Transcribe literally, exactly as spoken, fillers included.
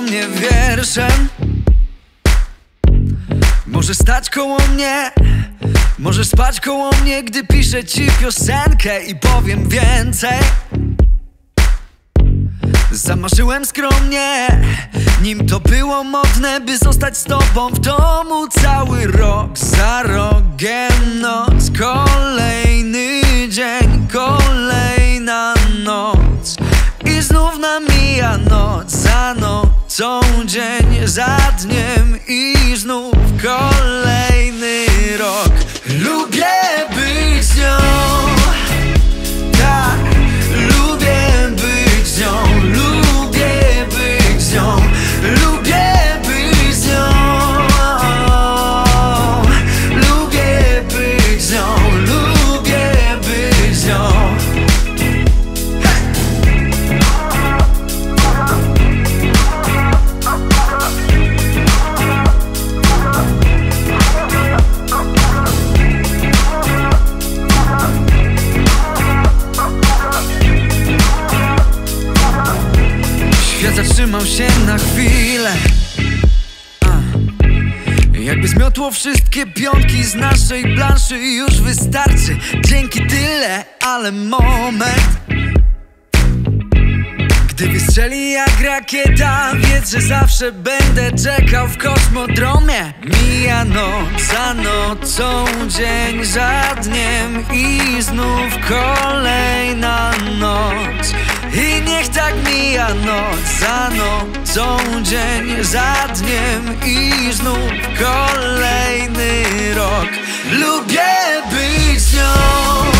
mnie wierszem. Możesz stać koło mnie, możesz spać koło mnie, gdy piszę ci piosenkę i powiem więcej. Zamarzyłem skromnie, nim to było modne, by zostać z tobą w domu cały rok. Za rogiem noc, kolejny dzień, kolejna noc. I znów namija noc za nocą, dzień za dniem i znów kolejny rok. Lubię być z nią, tak, lubię być z nią, lubię być z nią, lubię być z nią, lubię być z nią, lubię być z nią. Świat zatrzymał się na chwilę, A. jakby zmiotło wszystkie pionki z naszej planszy. Już wystarczy, dzięki tyle, ale moment, gdy wystrzeli jak rakieta, wiedz, że zawsze będę czekał w kosmodromie. Mija noc za nocą, dzień za dniem i znów kolejna noc. I niech tak mija noc za nocą, dzień za dniem i znów kolejny rok. Lubię być z nią.